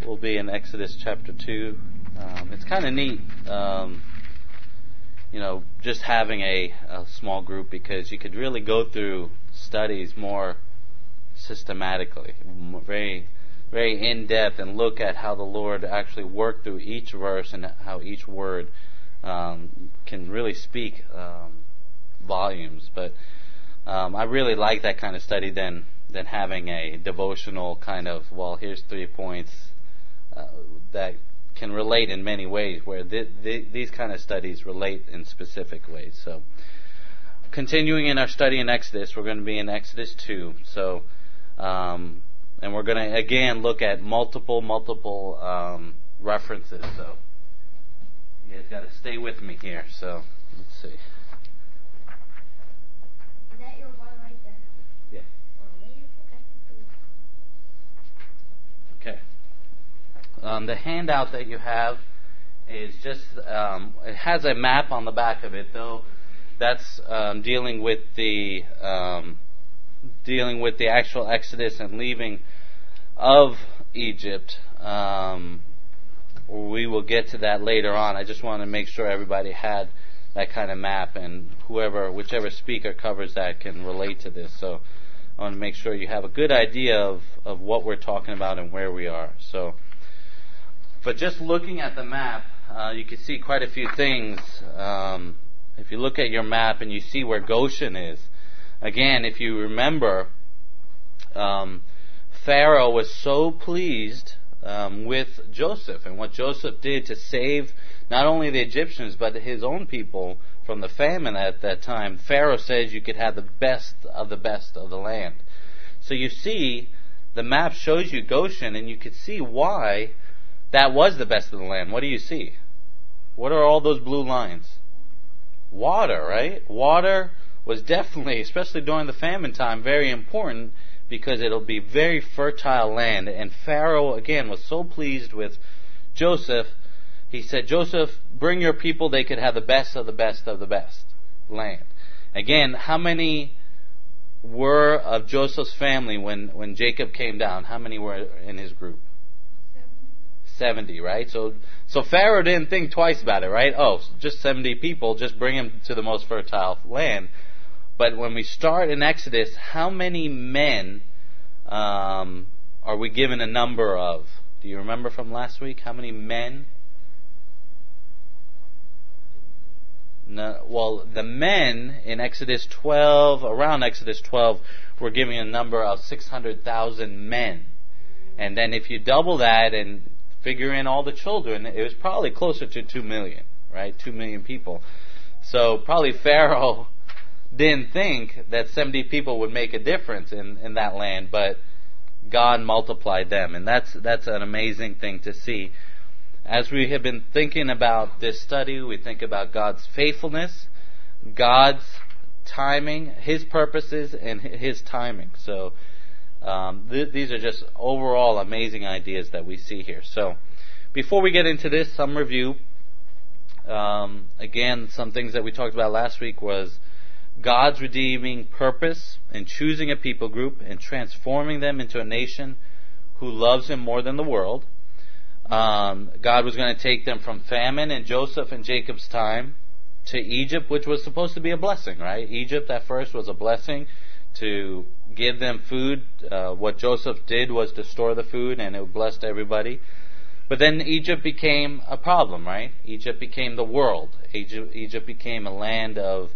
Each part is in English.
we'll be in Exodus chapter 2. It's kind of neat, just having a small group, because you could really go through studies more systematically, very, very in-depth, and look at how the Lord actually worked through each verse and how each word can really speak volumes. But I really like that kind of study than having a devotional kind of, well, here's 3 points that can relate in many ways, where these kind of studies relate in specific ways. So, continuing in our study in Exodus, we're going to be in Exodus 2. So, and we're going to again look at multiple references. So, you guys got to stay with me here. So, let's see. Is that your one right there? Yeah. Okay. The handout that you have is just, it has a map on the back of it, though that's dealing with the actual Exodus and leaving of Egypt. We will get to that later on. I just want to make sure everybody had that kind of map, and whichever speaker covers that can relate to this. So I want to make sure you have a good idea of what we're talking about and where we are. So, but just looking at the map, you can see quite a few things. If you look at your map and you see where Goshen is, again, if you remember, Pharaoh was so pleased with Joseph and what Joseph did to save not only the Egyptians but his own people from the famine at that time. Pharaoh says you could have the best of the land. So you see, the map shows you Goshen, and you could see why that was the best of the land. What do you see? What are all those blue lines? Water, right? Water was definitely, especially during the famine time, very important, because it'll be very fertile land. And Pharaoh, again, was so pleased with Joseph. He said, Joseph, bring your people, they could have the best of the best of the best land. Again, how many were of Joseph's family when Jacob came down? How many were in his group? 70, right? So Pharaoh didn't think twice about it, right? Oh, just 70 people, just bring them to the most fertile land. But when we start in Exodus, how many men are we given a number of? Do you remember from last week? How many men? No, well, the men in Exodus 12, around Exodus 12, were given a number of 600,000 men. And then if you double that and figure in all the children, it was probably closer to 2 million, right? 2 million people. So probably Pharaoh didn't think that 70 people would make a difference in that land, but God multiplied them. And that's an amazing thing to see. As we have been thinking about this study, we think about God's faithfulness, God's timing, His purposes, and His timing. So these are just overall amazing ideas that we see here. So before we get into this, some review. Again, some things that we talked about last week was God's redeeming purpose in choosing a people group and transforming them into a nation who loves Him more than the world. God was going to take them from famine in Joseph and Jacob's time to Egypt, which was supposed to be a blessing, right? Egypt at first was a blessing to give them food. What Joseph did was to store the food, and it blessed everybody. But then Egypt became a problem, right? Egypt became the world. Egypt became a land of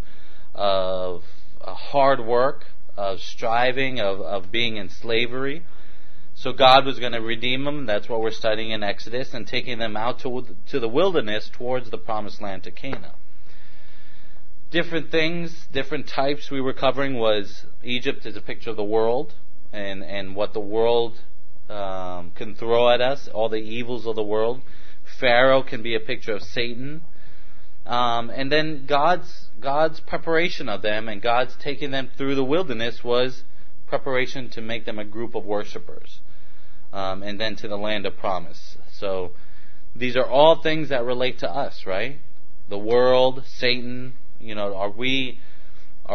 hard work, of striving, of being in slavery. So God was going to redeem them. That's what we're studying in Exodus, and taking them out to the wilderness towards the promised land, to Canaan. Different things, different types we were covering was Egypt is a picture of the world and what the world can throw at us, all the evils of the world. Pharaoh can be a picture of Satan. And then God's preparation of them and God's taking them through the wilderness was preparation to make them a group of worshipers. And then to the land of promise. So these are all things that relate to us, right? The world, Satan. Are we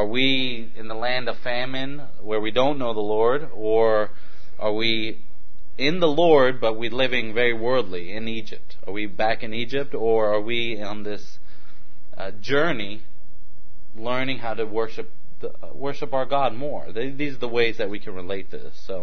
in the land of famine where we don't know the Lord, or are we in the Lord, but we're living very worldly in Egypt? Are we back in Egypt, or are we on this journey learning how to worship our God more? These are the ways that we can relate to this. So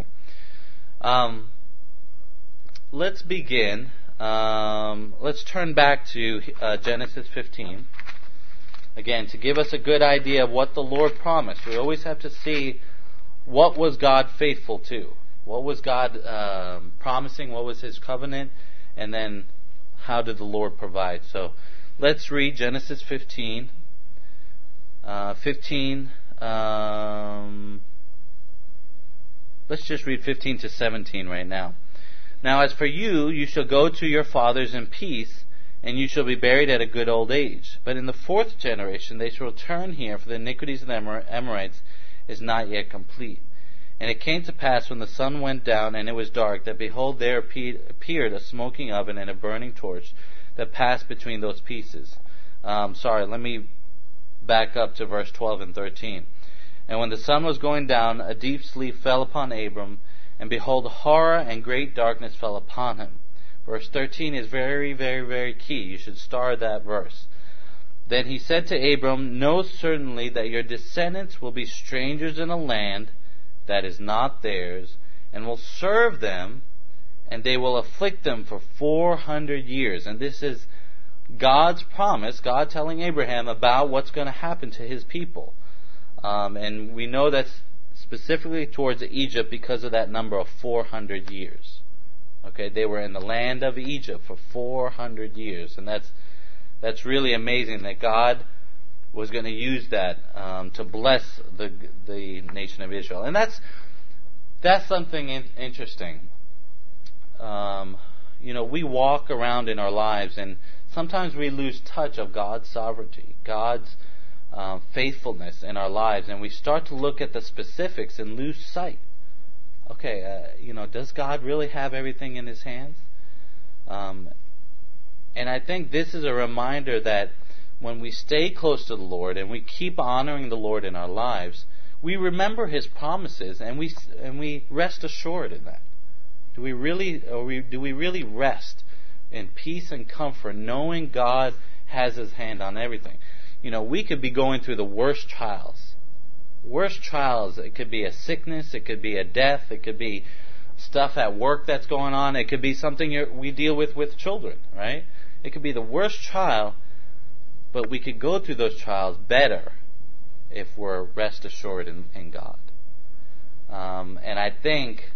let's begin. Let's turn back to Genesis 15. Again, to give us a good idea of what the Lord promised. We always have to see what was God faithful to. What was God promising? What was His covenant? And then how did the Lord provide? So let's read Genesis 15. Let's just read 15 to 17 right now. Now as for you, you shall go to your fathers in peace, and you shall be buried at a good old age. But in the fourth generation they shall return here, for the iniquities of the Amorites is not yet complete. And it came to pass, when the sun went down and it was dark, that behold, there appeared a smoking oven and a burning torch that passed between those pieces. Let me back up to verse 12 and 13. And when the sun was going down, a deep sleep fell upon Abram, and behold, horror and great darkness fell upon him. Verse 13 is very, very, very key. You should star that verse. Then he said to Abram, know certainly that your descendants will be strangers in a land that is not theirs, and will serve them, and they will afflict them for 400 years. And this is God's promise, God telling Abraham about what's going to happen to His people. And we know that's specifically towards Egypt because of that number of 400 years. Okay, they were in the land of Egypt for 400 years, and that's really amazing that God was going to use that to bless the nation of Israel. And that's something interesting. We walk around in our lives, and sometimes we lose touch of God's sovereignty, God's faithfulness in our lives, and we start to look at the specifics and lose sight. Okay, does God really have everything in His hands? And I think this is a reminder that when we stay close to the Lord and we keep honoring the Lord in our lives, we remember His promises, and we rest assured in that. Do we really rest in peace and comfort, knowing God has His hand on everything? We could be going through the worst trials. It could be a sickness, it could be a death, it could be stuff at work that's going on, it could be something we deal with children, right? It could be the worst trial, but we could go through those trials better if we're rest assured in God. And I think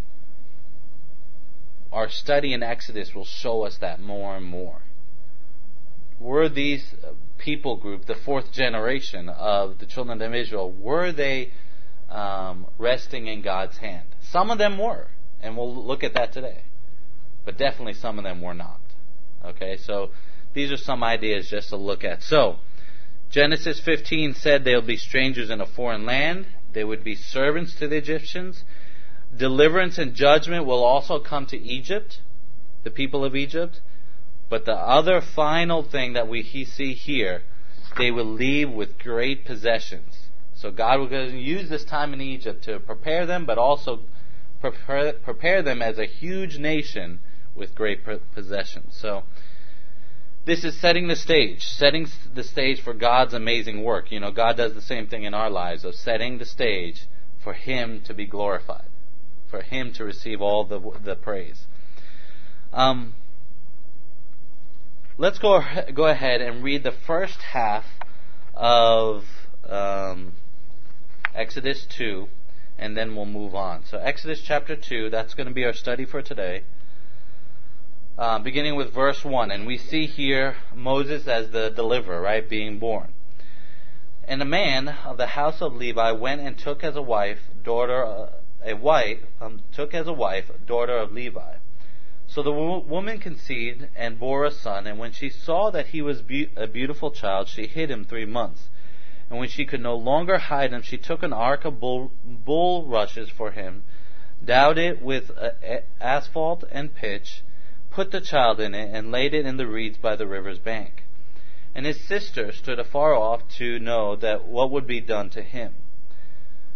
our study in Exodus will show us that more and more. Were these people group, the fourth generation of the children of Israel, were they resting in God's hand? Some of them were, and we'll look at that today. But definitely some of them were not. Okay, so these are some ideas just to look at. So, Genesis 15 said they'll be strangers in a foreign land. They would be servants to the Egyptians. Deliverance and judgment will also come to Egypt, the people of Egypt. But the other final thing that we see here, they will leave with great possessions. So God will use this time in Egypt to prepare them, but also prepare them as a huge nation with great possessions. So this is setting the stage for God's amazing work. God does the same thing in our lives, of setting the stage for Him to be glorified, for Him to receive all the praise. Let's go ahead and read the first half of Exodus 2, and then we'll move on. So Exodus chapter 2, that's going to be our study for today. Beginning with verse 1, and we see here Moses as the deliverer, right, being born. And a man of the house of Levi went and took as a wife daughter of Levi. So the woman conceived and bore a son, and when she saw that he was a beautiful child, she hid him 3 months. And when she could no longer hide him, she took an ark of bulrushes for him, dowed it with asphalt and pitch, put the child in it, and laid it in the reeds by the river's bank. And his sister stood afar off to know that what would be done to him.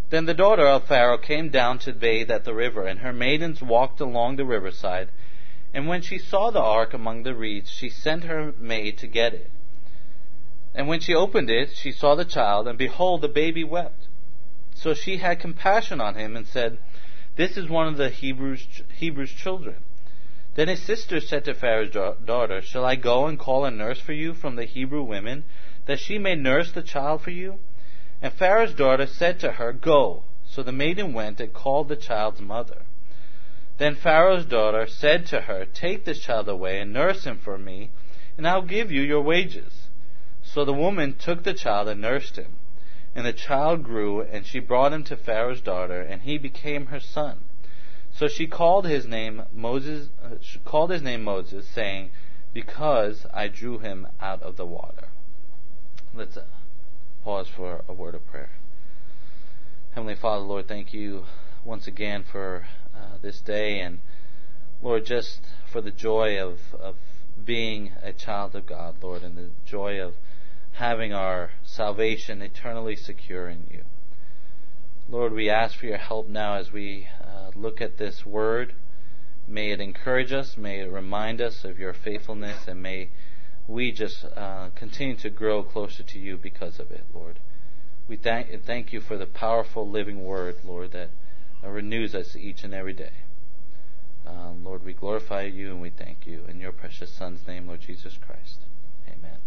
Then the daughter of Pharaoh came down to bathe at the river, and her maidens walked along the riverside. And when she saw the ark among the reeds, she sent her maid to get it. And when she opened it, she saw the child, and behold, the baby wept. So she had compassion on him, and said, "This is one of the Hebrews' children." Then his sister said to Pharaoh's daughter, "Shall I go and call a nurse for you from the Hebrew women, that she may nurse the child for you?" And Pharaoh's daughter said to her, "Go." So the maiden went and called the child's mother. Then Pharaoh's daughter said to her, "Take this child away and nurse him for me, and I'll give you your wages." So the woman took the child and nursed him. And the child grew, and she brought him to Pharaoh's daughter, and he became her son. So she called his name Moses, saying, "Because I drew him out of the water." Let's pause for a word of prayer. Heavenly Father, Lord, thank you once again for this day, and Lord, just for the joy of being a child of God, Lord, and the joy of having our salvation eternally secure in you. Lord, we ask for your help now as we look at this word. May it encourage us, may it remind us of your faithfulness, and may we just continue to grow closer to you because of it, Lord. We thank you for the powerful living word, Lord, that renews us each and every day. Lord, we glorify you and we thank you. In your precious Son's name, Lord Jesus Christ. Amen.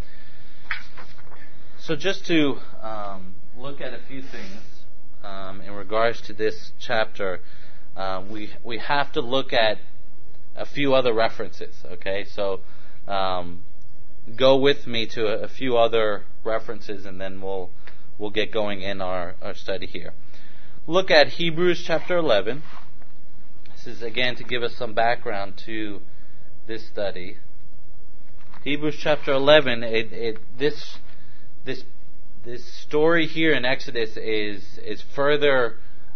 So just to look at a few things in regards to this chapter, we have to look at a few other references, okay? So go with me to a few other references, and then we'll get going in our study here. Look at Hebrews chapter 11. This is again to give us some background to this study. Hebrews chapter 11. This story here in Exodus is further,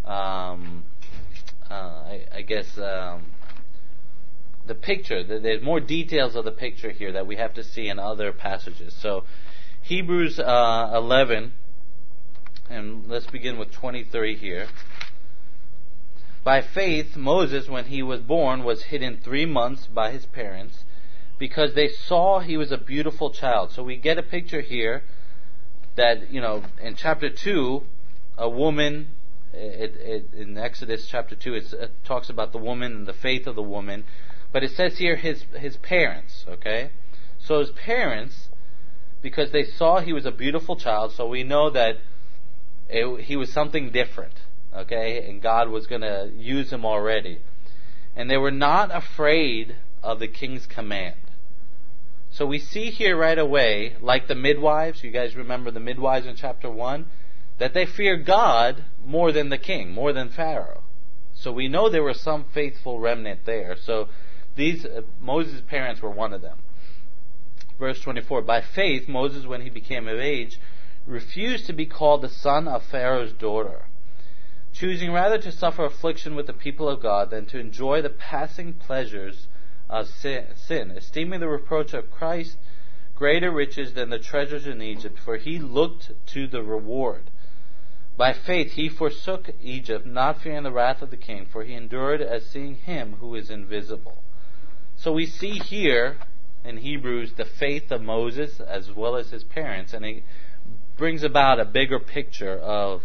the picture. There's more details of the picture here that we have to see in other passages. So Hebrews 11. And let's begin with 23 here. By faith, Moses, when he was born, was hidden 3 months by his parents, because they saw he was a beautiful child. So we get a picture here that, in chapter 2, a woman, in Exodus chapter 2, it talks about the woman and the faith of the woman. But it says here his parents, okay? So his parents, because they saw he was a beautiful child, so we know that he was something different, okay? And God was going to use him already. And they were not afraid of the king's command. So we see here right away, like the midwives, you guys remember the midwives in chapter 1, that they feared God more than the king, more than Pharaoh. So we know there was some faithful remnant there. So these Moses' parents were one of them. Verse 24, by faith, Moses, when he became of age, refused to be called the son of Pharaoh's daughter, choosing rather to suffer affliction with the people of God than to enjoy the passing pleasures of sin, esteeming the reproach of Christ greater riches than the treasures in Egypt, for he looked to the reward. By faith he forsook Egypt, not fearing the wrath of the king, for he endured as seeing him who is invisible. So we see here in Hebrews the faith of Moses as well as his parents, and it brings about a bigger picture of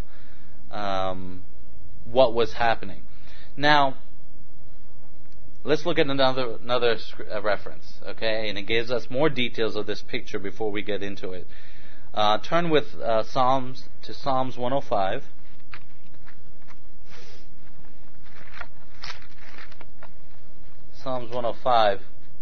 what was happening. Now, let's look at another reference, okay? And it gives us more details of this picture before we get into it. Turn with Psalms 105. Psalms 105.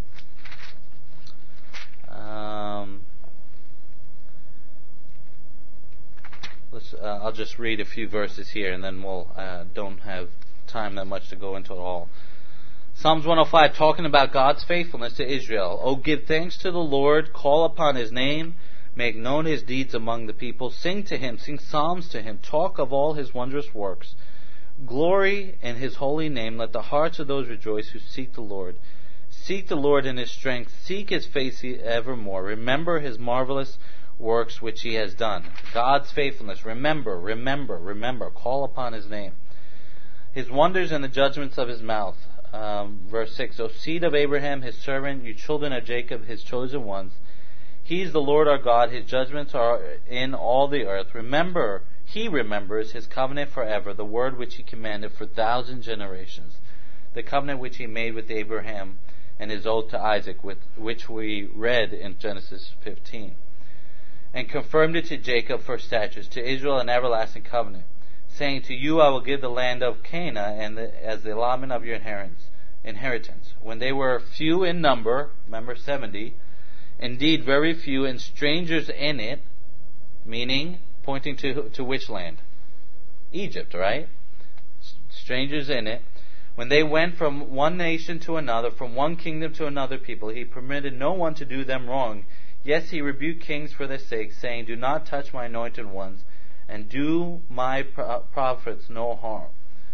I'll just read a few verses here, and then we'll don't have time that much to go into it all. Psalms 105, talking about God's faithfulness to Israel. Oh, give thanks to the Lord, call upon his name, make known his deeds among the people, sing to him, sing psalms to him, talk of all his wondrous works. Glory in his holy name, let the hearts of those rejoice who seek the Lord. Seek the Lord in his strength, seek his face evermore. Remember his marvelous works which he has done. God's faithfulness. Remember, remember, remember. Call upon his name. His wonders and the judgments of his mouth. Verse 6, O seed of Abraham, his servant, you children of Jacob, his chosen ones. He is the Lord our God. His judgments are in all the earth. Remember, he remembers his covenant forever, the word which he commanded for 1,000 generations, the covenant which he made with Abraham and his oath to Isaac, which we read in Genesis 15, and confirmed it to Jacob for statutes, to Israel an everlasting covenant, saying, to you I will give the land of Canaan as the allotment of your inheritance. When they were few in number, remember 70, indeed very few, and strangers in it, meaning pointing to which land? Egypt, right? Strangers in it. When they went from one nation to another, from one kingdom to another people, he permitted no one to do them wrong. Yes, he rebuked kings for their sake, saying, do not touch my anointed ones, and do my prophets no harm.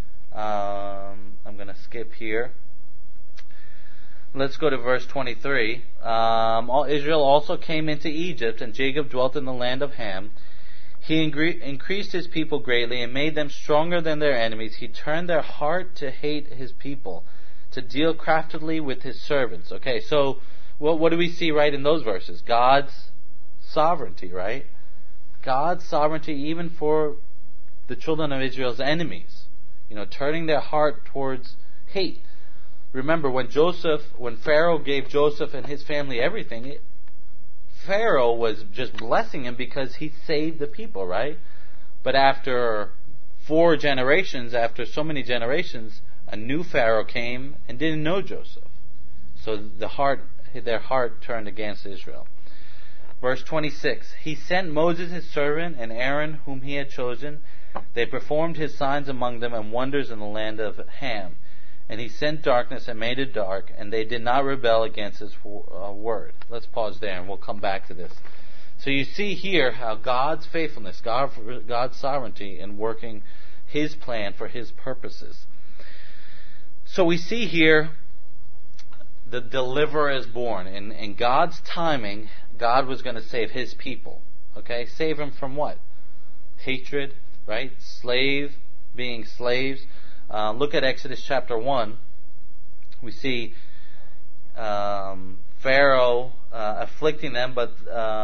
I'm going to skip here. Let's go to verse 23. Israel also came into Egypt, and Jacob dwelt in the land of Ham. He increased his people greatly and made them stronger than their enemies. He turned their heart to hate his people, to deal craftily with his servants. Okay, so what do we see right in those verses? God's sovereignty, right? God's sovereignty even for the children of Israel's enemies. Turning their heart towards hate. Remember, when Pharaoh gave Joseph and his family everything, Pharaoh was just blessing him because he saved the people, right? But after 4 generations, after so many generations, a new Pharaoh came and didn't know Joseph. So their heart turned against Israel. Verse 26, he sent Moses his servant and Aaron whom he had chosen. They performed his signs among them and wonders in the land of Ham. And he sent darkness and made it dark, and they did not rebel against his word. Let's pause there and we'll come back to this. So you see here how God's faithfulness, God's sovereignty in working his plan for his purposes. So we see here the deliverer is born. In God's timing, God was going to save his people. Okay? Save them from what? Hatred, right? Being slaves. Look at Exodus chapter 1. We see Pharaoh afflicting them, but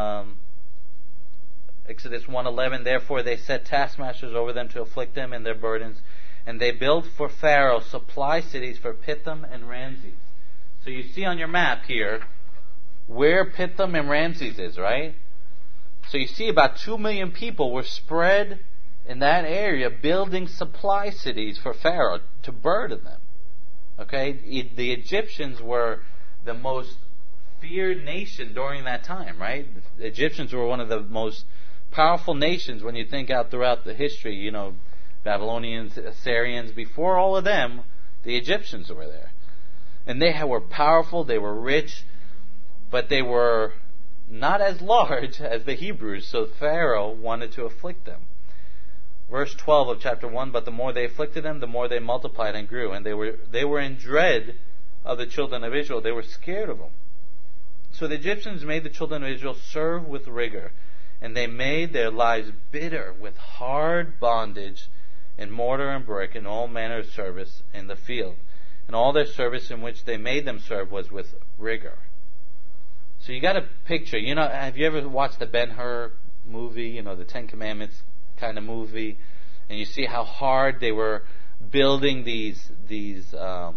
Exodus 1:11, therefore they set taskmasters over them to afflict them and their burdens, and they built for Pharaoh supply cities for Pithom and Ramses. So you see on your map here where Pithom and Ramses is, right? So you see about 2 million people were spread in that area building supply cities for Pharaoh to burden them. Okay? The Egyptians were the most feared nation during that time, right? The Egyptians were one of the most powerful nations when you think out throughout the history, Babylonians, Assyrians. Before all of them, the Egyptians were there. And they were powerful, they were rich, but they were not as large as the Hebrews, so Pharaoh wanted to afflict them. Verse 12 of chapter 1, but the more they afflicted them, the more they multiplied and grew. And they were in dread of the children of Israel. They were scared of them. So the Egyptians made the children of Israel serve with rigor. And they made their lives bitter with hard bondage in mortar and brick and all manner of service in the field. And all their service in which they made them serve was with rigor. So you got a picture. Have you ever watched the Ben-Hur movie, the Ten Commandments kind of movie, and you see how hard they were building these what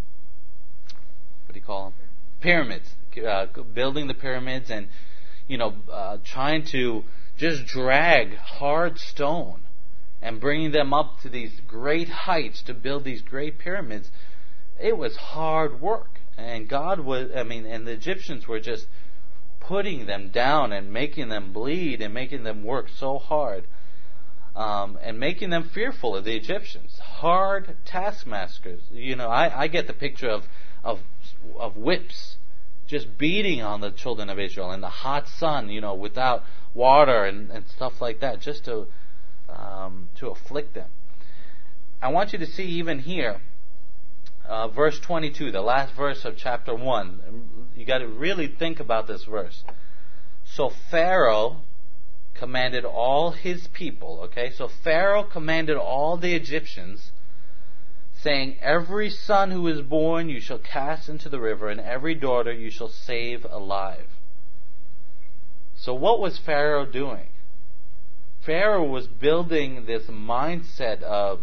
do you call them? Pyramids, building the pyramids, and trying to just drag hard stone and bringing them up to these great heights to build these great pyramids. It was hard work, and and the Egyptians were just putting them down and making them bleed and making them work so hard. And making them fearful of the Egyptians. Hard taskmasters. I get the picture of whips just beating on the children of Israel in the hot sun, without water and stuff like that, just to afflict them. I want you to see even here, verse 22, the last verse of chapter 1. You got to really think about this verse. So Pharaoh commanded all his people, okay? So Pharaoh commanded all the Egyptians, saying, every son who is born you shall cast into the river, and every daughter you shall save alive. So what was Pharaoh doing? Pharaoh was building this mindset of,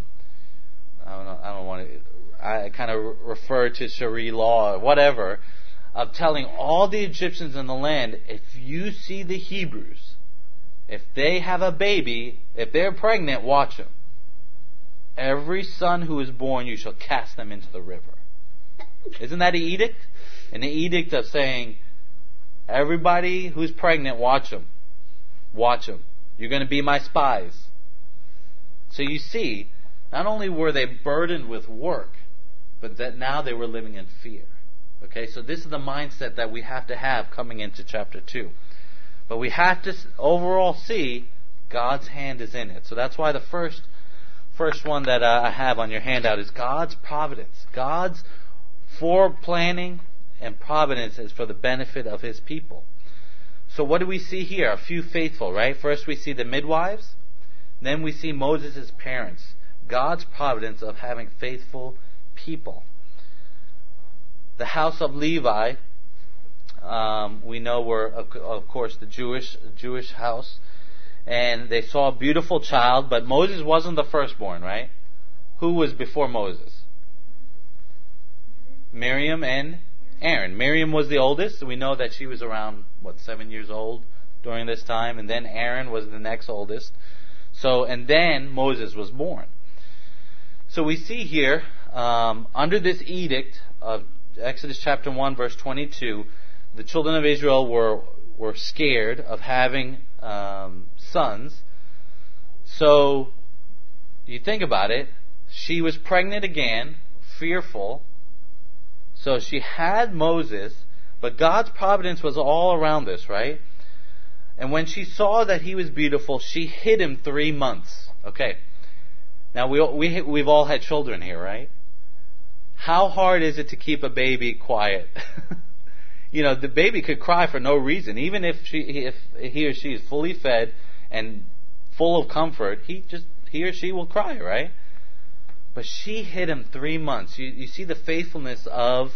I kind of refer to Sharia law or whatever, of telling all the Egyptians in the land, if you see the Hebrews, if they have a baby, if they're pregnant, watch them. Every son who is born, you shall cast them into the river. Isn't that an edict? An edict of saying, everybody who's pregnant, watch them. Watch them. You're going to be my spies. So you see, not only were they burdened with work, but that now they were living in fear. Okay, so this is the mindset that we have to have coming into chapter 2. But we have to overall see God's hand is in it. So that's why the first one that I have on your handout is God's providence. God's foreplanning and providence is for the benefit of His people. So what do we see here? A few faithful, right? First we see the midwives. Then we see Moses' parents. God's providence of having faithful people. The house of Levi, we know were, of course, the Jewish house. And they saw a beautiful child, but Moses wasn't the firstborn, right? Who was before Moses? Miriam and Aaron. Miriam was the oldest. We know that she was around, 7 years old during this time. And then Aaron was the next oldest. And then Moses was born. So we see here, under this edict of Exodus chapter 1, verse 22, the children of Israel were scared of having sons. So you think about it, she was pregnant again, fearful. So she had Moses, but God's providence was all around this, right? And when she saw that he was beautiful, she hid him 3 months. Okay. Now we've all had children here, right? How hard is it to keep a baby quiet? The baby could cry for no reason, even if he or she is fully fed and full of comfort. He or she will cry, right? But she hid him 3 months. You see the faithfulness of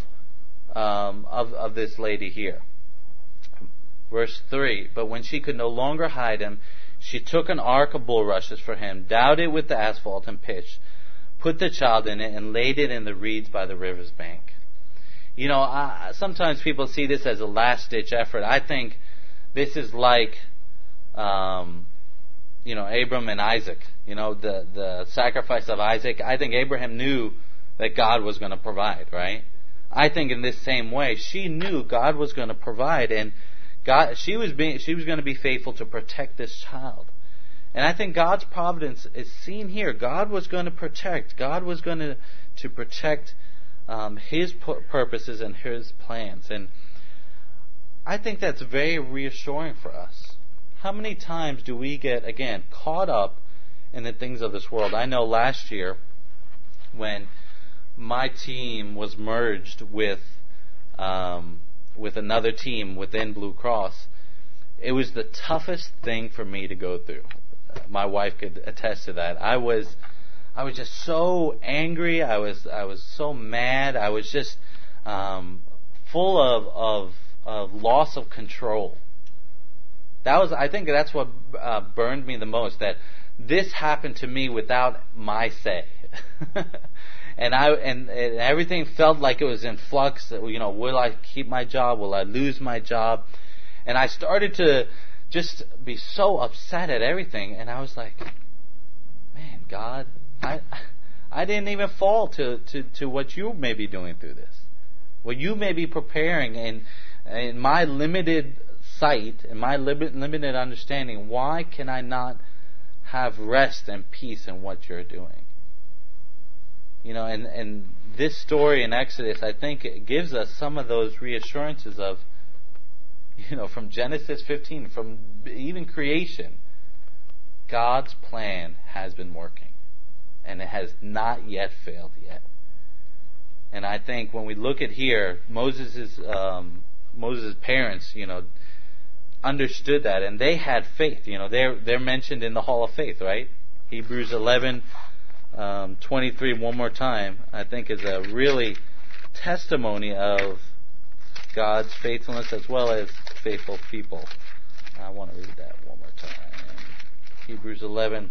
this lady here. Verse 3, but when she could no longer hide him, she took an ark of bulrushes for him, dowed it with the asphalt and pitch, put the child in it, and laid it in the reeds by the river's bank. Sometimes people see this as a last-ditch effort. I think this is like, Abram and Isaac. The sacrifice of Isaac. I think Abraham knew that God was going to provide, right? I think in this same way, she knew God was going to provide, and she was going to be faithful to protect this child. And I think God's providence is seen here. God was going to protect. God was going to protect His purposes and His plans. And I think that's very reassuring for us. How many times do we get, again, caught up in the things of this world? I know last year when my team was merged with another team within Blue Cross, it was the toughest thing for me to go through. My wife could attest to that. I was just so angry. I was so mad. I was just full of loss of control. I think that's what burned me the most. That this happened to me without my say, and everything felt like it was in flux. Will I keep my job? Will I lose my job? And I started to just be so upset at everything. And I was like, man, God, I didn't even fall to what you may be doing through this. What you may be preparing in my limited sight, in my limited understanding, why can I not have rest and peace in what you're doing? And this story in Exodus, I think it gives us some of those reassurances of, from Genesis 15, from even creation, God's plan has been working. And it has not yet failed yet. And I think when we look at here, Moses' parents, understood that, and they had faith. They're mentioned in the Hall of Faith, right? Hebrews 11:23 one more time, I think, is a really testimony of God's faithfulness as well as faithful people. I want to read that one more time. Hebrews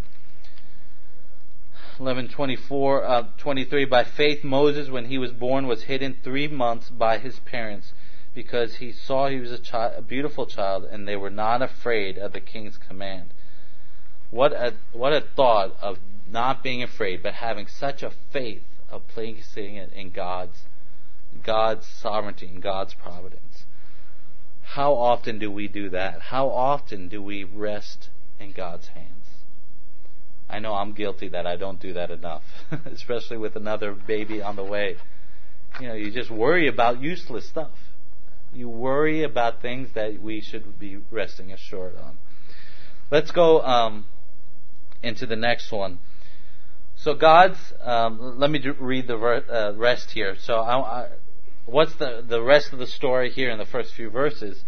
11:23. By faith Moses, when he was born, was hidden 3 months by his parents, because he saw he was a beautiful child, and they were not afraid of the king's command. What a thought of not being afraid, but having such a faith of placing it in God's sovereignty and God's providence. How often do we do that? How often do we rest in God's hands? I know I'm guilty that I don't do that enough, especially with another baby on the way. You just worry about useless stuff. You worry about things that we should be resting assured on. Let's go into the next one. So God's, let me read the rest here. So what's the rest of the story here in the first few verses?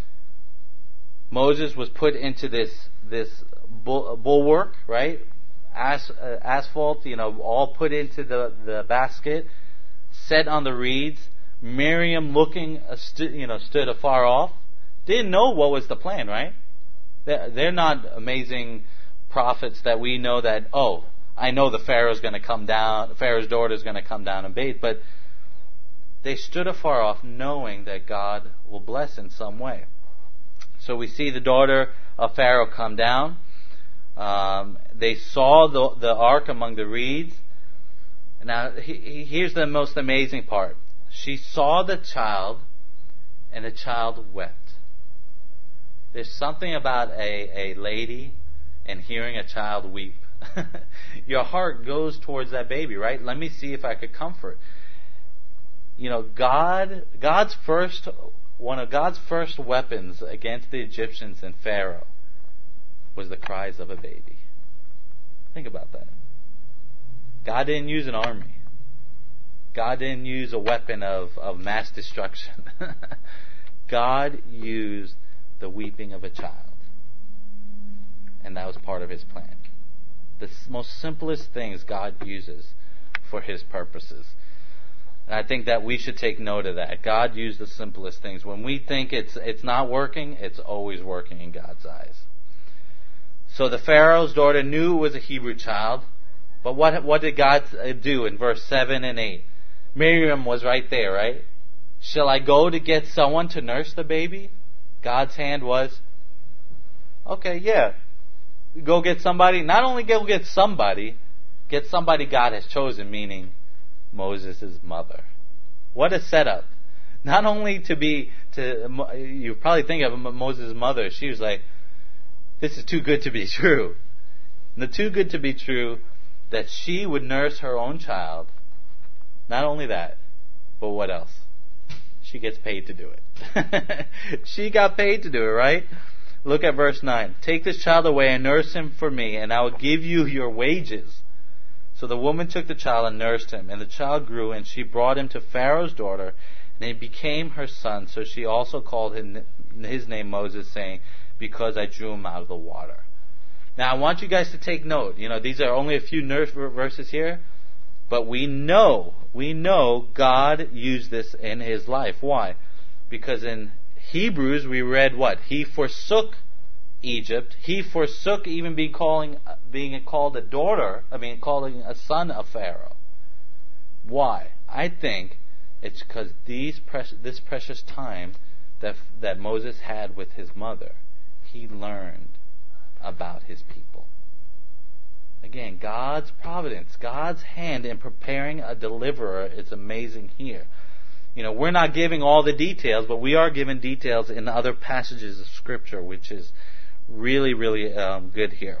Moses was put into this bulwark, right? Asphalt, all put into the basket, set on the reeds. Miriam stood afar off. Didn't know what was the plan, right? They're not amazing prophets that we know that, I know the Pharaoh's going to come down, Pharaoh's daughter is going to come down and bathe, but they stood afar off knowing that God will bless in some way. So we see the daughter of Pharaoh come down. They saw the ark among the reeds. Now, here's the most amazing part. She saw the child, and the child wept. There's something about a lady and hearing a child weep. Your heart goes towards that baby, right? Let me see if I could comfort. One of God's first weapons against the Egyptians and Pharaoh was the cries of a baby. Think about that. God didn't use an army. God didn't use a weapon of mass destruction. God used the weeping of a child. And that was part of His plan. The most simplest things God uses for His purposes. And I think that we should take note of that. God used the simplest things. When we think it's not working, it's always working in God's eyes. So the Pharaoh's daughter knew it was a Hebrew child. But what did God do in verse 7 and 8? Miriam was right there, right? Shall I go to get someone to nurse the baby? God's hand was, okay, yeah. Go get somebody. Not only go get somebody God has chosen, meaning Moses' mother. What a setup. Not only you probably think of Moses' mother, she was like, this is too good to be true. And the too good to be true that she would nurse her own child. Not only that, but what else? She gets paid to do it. She got paid to do it, right? Look at verse 9. Take this child away and nurse him for me, and I will give you your wages. So the woman took the child and nursed him, and the child grew, and she brought him to Pharaoh's daughter, and he became her son. So she also called his name Moses, saying, because I drew him out of the water. Now I want you guys to take note. These are only a few verses here, but we know God used this in His life. Why? Because in Hebrews we read what? He forsook Egypt. He forsook even being called a son of Pharaoh. Why? I think it's because this precious time that Moses had with his mother, he learned about his people. Again, God's providence, God's hand in preparing a deliverer is amazing here. We're not giving all the details, but we are given details in other passages of Scripture, which is really, really good here.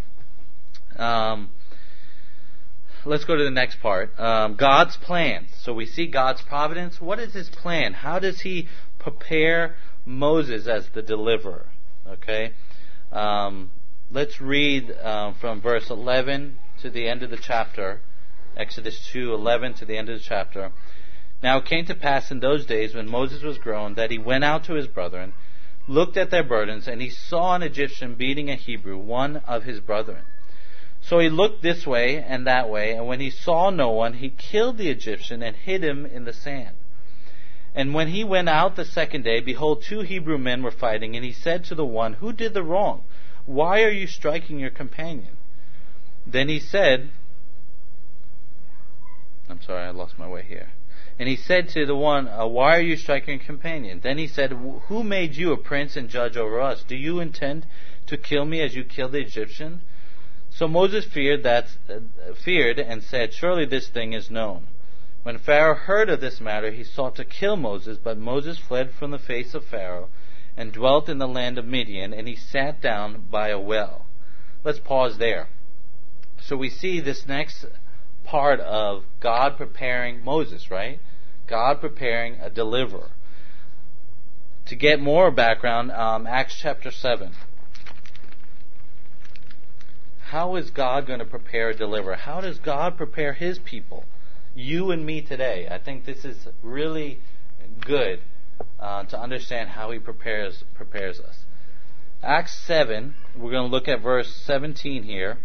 Let's go to the next part. God's plans. So we see God's providence. What is His plan? How does He prepare Moses as the deliverer? Okay. Let's read from verse 11 to the end of the chapter. Exodus 2:11 to the end of the chapter. Now it came to pass in those days when Moses was grown that he went out to his brethren, looked at their burdens, and he saw an Egyptian beating a Hebrew, one of his brethren. So he looked this way and that way, and when he saw no one, he killed the Egyptian and hid him in the sand. And when he went out the second day, behold, 2 Hebrew men were fighting, and he said to the one, "Who did the wrong? Why are you striking your companion?" Then he said, I'm sorry, I lost my way here. And he said to the one, "Why are you striking your companion?" Then he said, "Who made you a prince and judge over us? Do you intend to kill me as you killed the Egyptian?" So Moses feared and said, "Surely this thing is known." When Pharaoh heard of this matter, he sought to kill Moses, but Moses fled from the face of Pharaoh and dwelt in the land of Midian, and he sat down by a well. Let's pause there. So we see this next part of God preparing Moses, right? God preparing a deliverer. To get more background, Acts chapter 7. How is God going to prepare a deliverer? How does God prepare His people? You and me today. I think this is really good to understand how He prepares us. Acts 7, we're going to look at verse 17 here.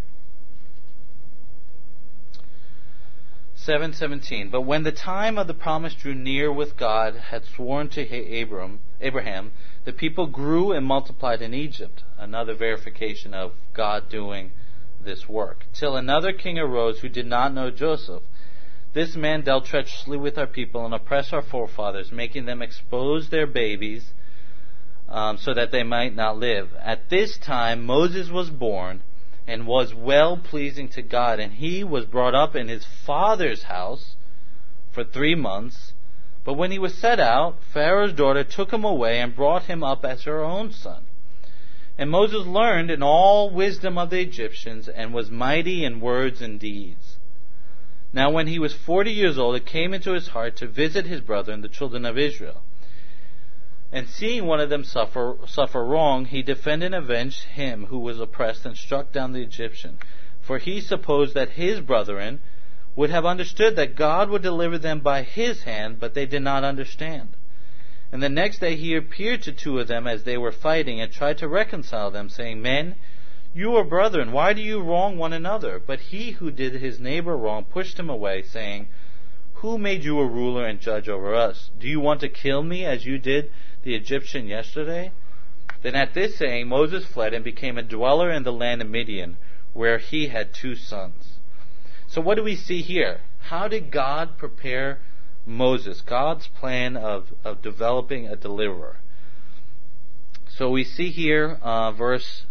7:17. But when the time of the promise drew near with God had sworn to Abraham, the people grew and multiplied in Egypt. Another verification of God doing this work. Till another king arose who did not know Joseph. This man dealt treacherously with our people and oppressed our forefathers, making them expose their babies so that they might not live. At this time Moses was born and was well pleasing to God, and he was brought up in his father's house for 3 months. But when he was set out, Pharaoh's daughter took him away and brought him up as her own son. And Moses learned in all wisdom of the Egyptians and was mighty in words and deeds. Now when he was 40 years old, it came into his heart to visit his brethren, the children of Israel. And seeing one of them suffer wrong, he defended and avenged him who was oppressed and struck down the Egyptian. For he supposed that his brethren would have understood that God would deliver them by his hand, but they did not understand. And the next day he appeared to 2 of them as they were fighting and tried to reconcile them, saying, "Men, you are brethren, why do you wrong one another?" But he who did his neighbor wrong pushed him away, saying, "Who made you a ruler and judge over us? Do you want to kill me as you did the Egyptian yesterday?" Then at this saying Moses fled and became a dweller in the land of Midian, where he had 2 sons. So what do we see here? How did God prepare Moses? God's plan of developing a deliverer. So we see here verse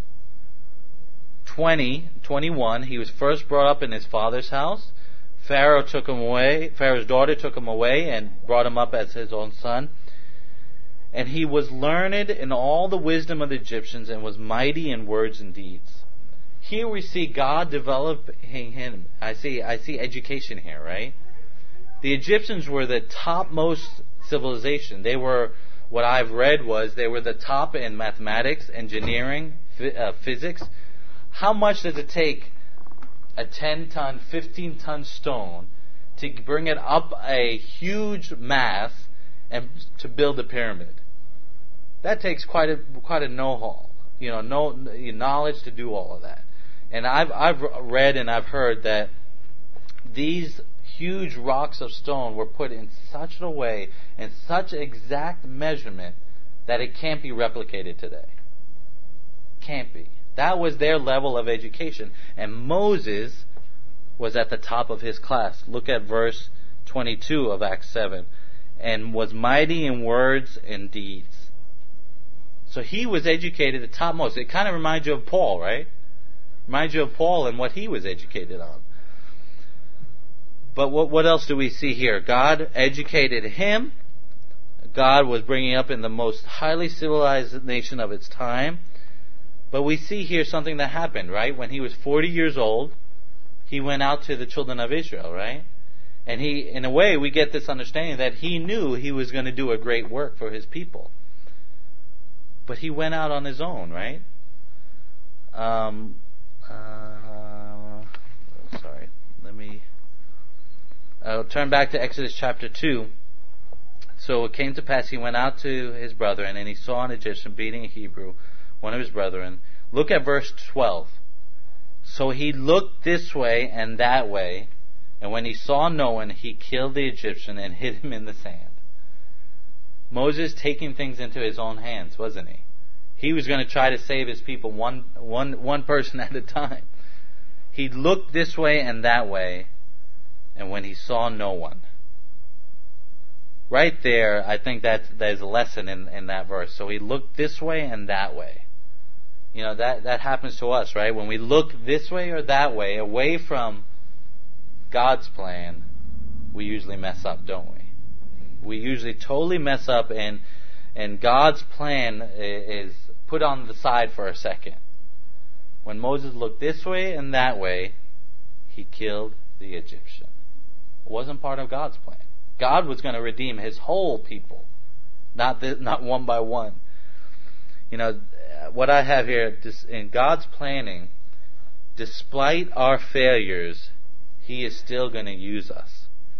21, he was first brought up in his father's house. Pharaoh's daughter took him away and brought him up as his own son. And he was learned in all the wisdom of the Egyptians and was mighty in words and deeds. Here we see God developing him. I see education here, right? The Egyptians were the topmost civilization. They were, what I've read was, they were the top in mathematics, engineering, physics. How much does it take a 10-ton, 15-ton stone to bring it up a huge mass and to build a pyramid? That takes quite a know-how, knowledge to do all of that. And I've read and I've heard that these huge rocks of stone were put in such a way, in such exact measurement, that it can't be replicated today. Can't be. That was their level of education. And Moses was at the top of his class. Look at verse 22 of Acts 7. And was mighty in words and deeds. So he was educated at the topmost. It kind of reminds you of Paul, right? Reminds you of Paul and what he was educated on. But what else do we see here? God educated him. God was bringing up in the most highly civilized nation of its time. But we see here something that happened, right? When he was 40 years old, he went out to the children of Israel, right? And he, in a way, we get this understanding that he knew he was going to do a great work for his people. But he went out on his own, right? I'll turn back to Exodus chapter 2. So it came to pass, he went out to his brethren, and he saw an Egyptian beating a Hebrew, one of his brethren. Look at verse 12. So he looked this way and that way, and when he saw no one, he killed the Egyptian and hid him in the sand. Moses taking things into his own hands, wasn't he? He was going to try to save his people one person at a time. He looked this way and that way, and when he saw no one. Right there, I think there's a lesson in that verse. So he looked this way and that way. You know, that happens to us, right? When we look this way or that way, away from God's plan, we usually mess up, don't we? We usually totally mess up, and God's plan is put on the side for a second. When Moses looked this way and that way, he killed the Egyptian. It wasn't part of God's plan. God was going to redeem his whole people, not one by one. You know, what I have here, in God's planning, despite our failures, he is still going to use us.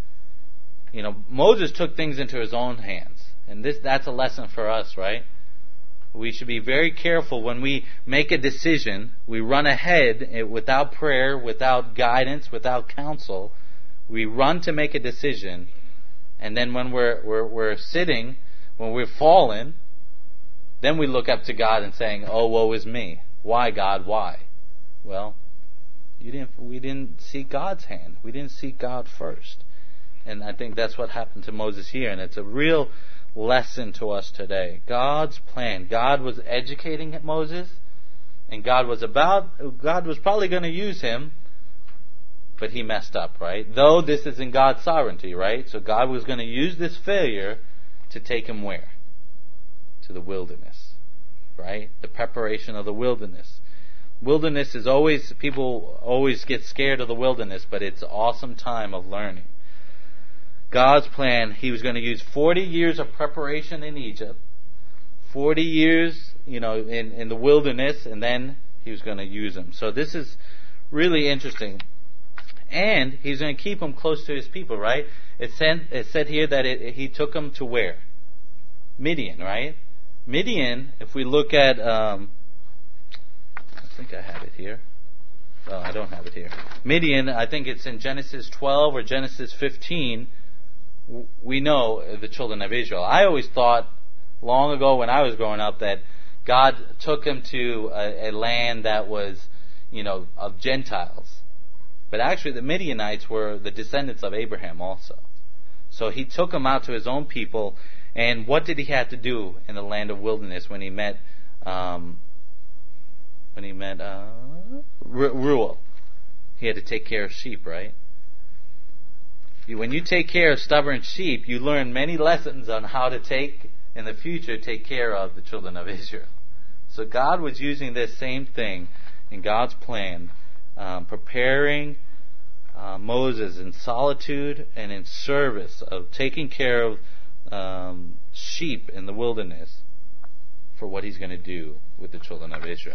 You know, Moses took things into his own hands. And that's a lesson for us, right? We should be very careful when we make a decision. We run ahead without prayer, without guidance, without counsel. We run to make a decision. And then when we're sitting, when we're fallen, then we look up to God and saying, "Oh, woe is me. Why, God, why?" Well, we didn't seek God's hand. We didn't seek God first. And I think that's what happened to Moses here. And it's a real lesson to us today. God's plan. God was educating Moses, and God was probably going to use him, but he messed up, right? Though this is in God's sovereignty, right? So God was going to use this failure to take him where? To the wilderness, right? The preparation of the wilderness. Wilderness is people always get scared of the wilderness, but it's an awesome time of learning. God's plan, he was going to use 40 years of preparation in Egypt, 40 years, in the wilderness, and then he was going to use them. So this is really interesting. And he's going to keep them close to his people, right? It said here that he took them to where? Midian, right? Midian, if we look at, I think I have it here. No, I don't have it here. Midian, I think it's in Genesis 12 or Genesis 15. We know the children of Israel. I always thought, long ago when I was growing up, that God took him to a land that was, of Gentiles. But actually the Midianites were the descendants of Abraham also. So he took them out to his own people. And what did he have to do in the land of wilderness when he met Reuel? He had to take care of sheep, right? When you take care of stubborn sheep, you learn many lessons on how to take care of the children of Israel. So God was using this same thing in God's plan, preparing Moses in solitude and in service of taking care of sheep in the wilderness for what he's going to do with the children of Israel.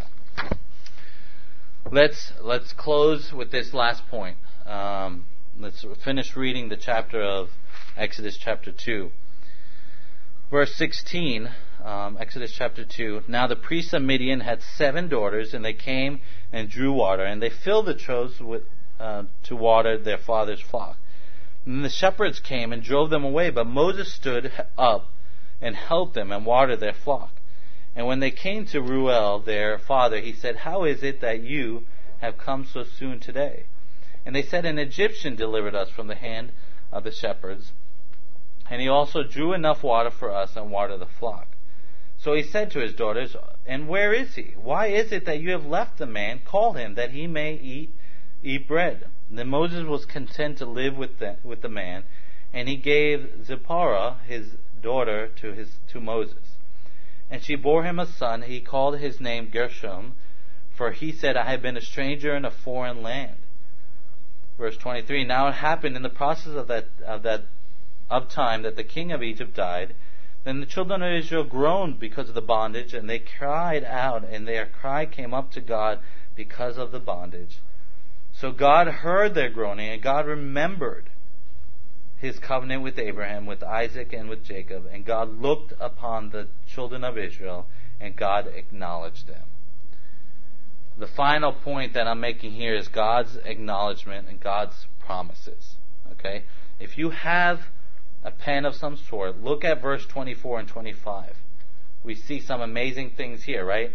Let's close with this last point. Let's finish reading the chapter of Exodus chapter 2. Verse 16, Exodus chapter 2. Now the priests of Midian had 7 daughters, and they came and drew water, and they filled the troughs to water their father's flock. And the shepherds came and drove them away, but Moses stood up and helped them and watered their flock. And when they came to Reuel, their father, he said, "How is it that you have come so soon today?" And they said, "An Egyptian delivered us from the hand of the shepherds, and he also drew enough water for us and watered the flock." So he said to his daughters, "And where is he? Why is it that you have left the man? Call him, that he may eat bread." And then Moses was content to live with the man, and he gave Zipporah, his daughter, to Moses. And she bore him a son. He called his name Gershom, for he said, "I have been a stranger in a foreign land." Verse 23, now it happened in the process of time that the king of Egypt died. Then the children of Israel groaned because of the bondage, and they cried out, and their cry came up to God because of the bondage. So God heard their groaning, and God remembered His covenant with Abraham, with Isaac, and with Jacob. And God looked upon the children of Israel, and God acknowledged them. The final point that I'm making here is God's acknowledgement and God's promises. Okay? If you have a pen of some sort, look at verse 24 and 25. We see some amazing things here, right?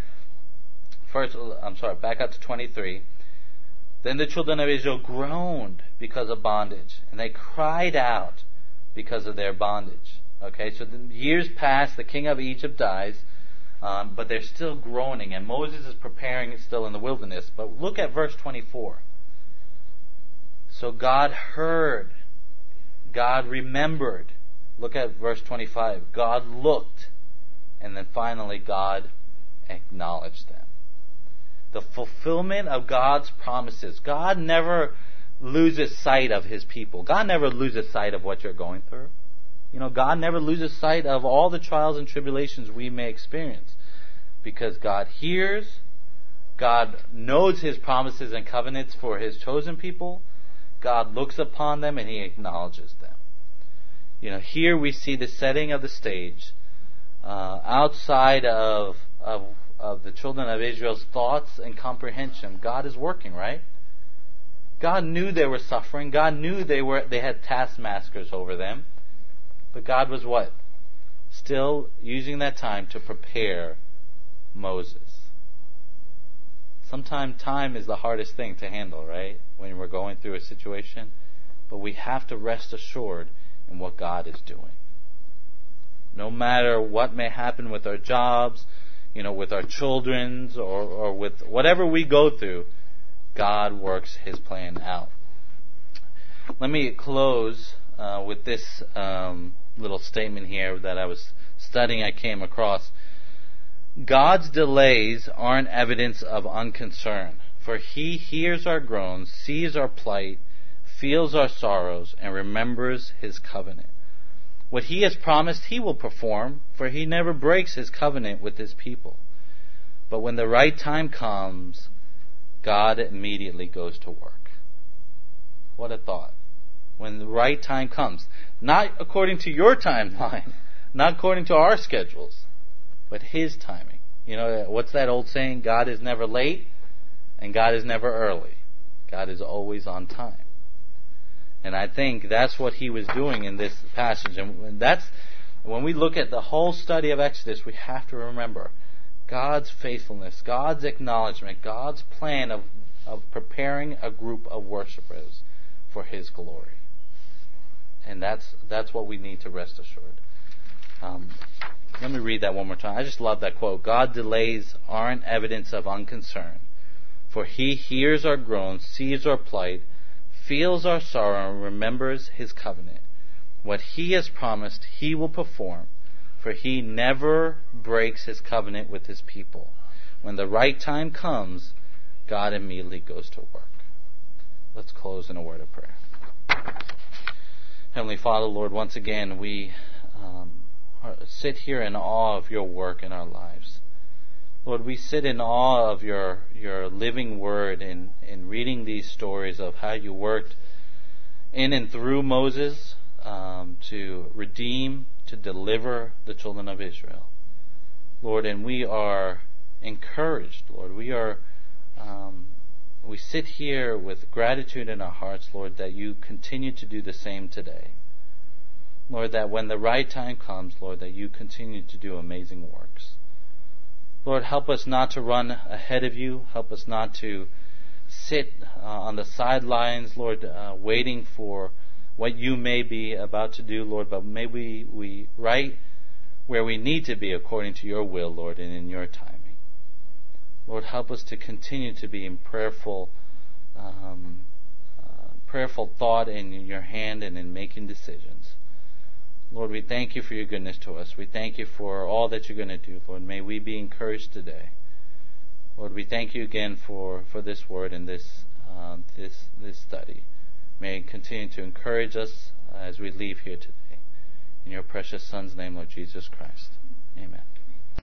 Back up to 23. Then the children of Israel groaned because of bondage, and they cried out because of their bondage. Okay, so the years pass, the king of Egypt dies, but they're still groaning, and Moses is preparing it still in the wilderness. But look at verse 24. So God heard, God remembered. Look at verse 25. God looked, and then finally God acknowledged them. The fulfillment of God's promises. God never loses sight of His people. God never loses sight of what you're going through. God never loses sight of all the trials and tribulations we may experience. Because God hears, God knows His promises and covenants for His chosen people. God looks upon them and He acknowledges them. Here we see the setting of the stage outside of the children of Israel's thoughts and comprehension. God is working, right? God knew they were suffering. God knew they had taskmasters over them. But God was what? Still using that time to prepare Moses. Sometimes time is the hardest thing to handle, right? When we're going through a situation. But we have to rest assured in what God is doing. No matter what may happen with our jobs, with our children's or with whatever we go through, God works His plan out. Let me close with this little statement here that I was studying, I came across. God's delays aren't evidence of unconcern, for He hears our groans, sees our plight, feels our sorrows, and remembers His covenant. What He has promised He will perform, for He never breaks His covenant with His people. But when the right time comes, God immediately goes to work. What a thought. When the right time comes. Not according to your timeline, not according to our schedules, but His timing. What's that old saying? God is never late, and God is never early. God is always on time. And I think that's what He was doing in this passage. And that's, when we look at the whole study of Exodus, we have to remember God's faithfulness, God's acknowledgement, God's plan of preparing a group of worshipers for His glory. And that's what we need to rest assured. Let me read that one more time. I just love that quote. God's delays aren't evidence of unconcern, for He hears our groans, sees our plight, feels our sorrow, and remembers His covenant. What He has promised, He will perform, for He never breaks His covenant with His people. When the right time comes, God immediately goes to work. Let's close in a word of prayer. Heavenly Father, Lord, once again we sit here in awe of your work in our lives. Lord, we sit in awe of your living word in reading these stories of how you worked in and through Moses to redeem, to deliver the children of Israel. Lord, and we are encouraged, Lord. We sit here with gratitude in our hearts, Lord, that you continue to do the same today. Lord, that when the right time comes, Lord, that you continue to do amazing works. Lord, help us not to run ahead of you. Help us not to sit on the sidelines, Lord, waiting for what you may be about to do, Lord, but may we right where we need to be according to your will, Lord, and in your timing. Lord, help us to continue to be in prayerful thought in your hand and in making decisions. Lord, we thank you for your goodness to us. We thank you for all that you're going to do, Lord. May we be encouraged today. Lord, we thank you again for this word and this study. May it continue to encourage us as we leave here today. In your precious Son's name, Lord Jesus Christ. Amen.